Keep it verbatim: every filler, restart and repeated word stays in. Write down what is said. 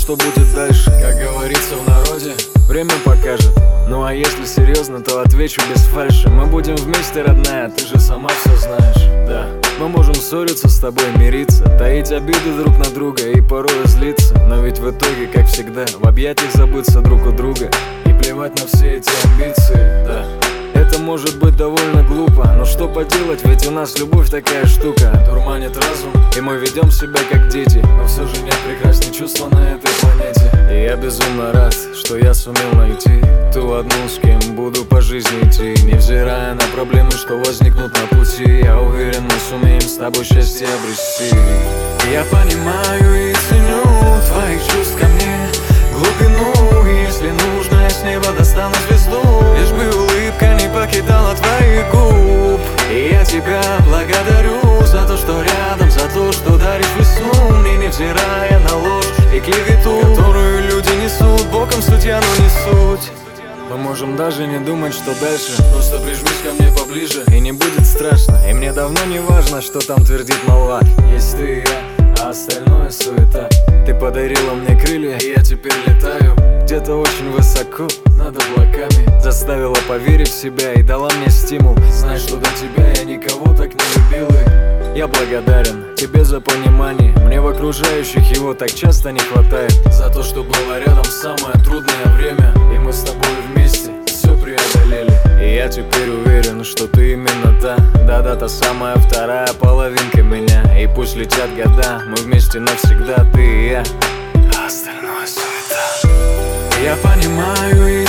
что будет дальше. Как говорится в народе, время покажет. Ну а если серьезно, то отвечу без фальши. Мы будем вместе, родная, ты же сама все знаешь. Да, мы можем ссориться с тобой, мириться, таить обиды друг на друга и порой злиться. Но ведь в итоге, как всегда, в объятиях забыться друг у друга и плевать на все эти амбиции. Да, это может быть довольно глупо, но что поделать, ведь у нас любовь такая штука. Дурманит разум, и мы ведем себя как дети, но все же нет прекрасней чувства на этой планете. И я безумно рад, что я сумел найти ту одну, с кем буду по жизни идти. Невзирая на проблемы, что возникнут на пути, я уверен, мы сумеем с тобой счастье обрести. Я понимаю и ценю твоих чувств ко мне, глубину, и если нужно, я с неба достану звезду, лишь бы улыбка не покидала твоих губ. И я тебя благодарю за то, что рядом, за то, что даришь весну мне, невзирая на ложь и клевету, которую люди несут, боком судья, но не суть. Мы можем даже не думать, что дальше, просто прижмись ко мне поближе, и не будет страшно. И мне давно не важно, что там твердит молва. Есть ты и я, а остальное суета. Ты подарила мне крылья, и я теперь летаю где-то очень высоко над облаками. Заставила поверить в себя и дала мне стимул. Знай, что до тебя я никого так не любил. И я благодарен тебе за понимание. Мне в окружающих его так часто не хватает. За то, что было рядом в самое трудное время, и мы с тобой вместе все преодолели. И я теперь уверен, что ты именно та, да-да, та самая вторая половинка меня. И пусть летят года, мы вместе навсегда, ты и я, а остальное суета. Я понимаю и